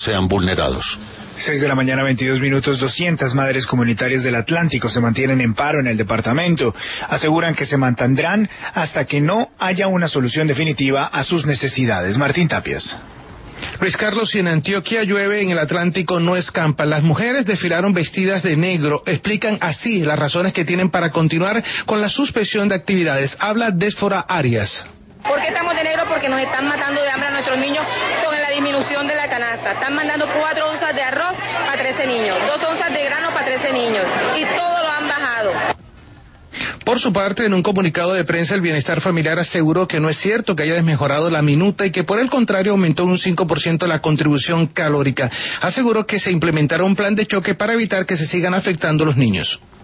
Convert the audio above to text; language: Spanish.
sean vulnerados. 6:22 a.m, 200 madres comunitarias del Atlántico se mantienen en paro en el departamento. Aseguran que se mantendrán hasta que no haya una solución definitiva a sus necesidades. Martín Tapias. Luis Carlos, si en Antioquia llueve, en el Atlántico no escampa. Las mujeres desfilaron vestidas de negro. Explican así las razones que tienen para continuar con la suspensión de actividades. Habla Désfora Arias. ¿Por qué estamos de negro? Porque nos están matando de hambre a nuestros niños con la disminución de la canasta. Están mandando 4 onzas de arroz para 13 niños, 2 onzas de grano para 13 niños y todo lo han bajado. Por su parte, en un comunicado de prensa, el Bienestar Familiar aseguró que no es cierto que haya desmejorado la minuta y que por el contrario aumentó un 5% la contribución calórica. Aseguró que se implementará un plan de choque para evitar que se sigan afectando los niños.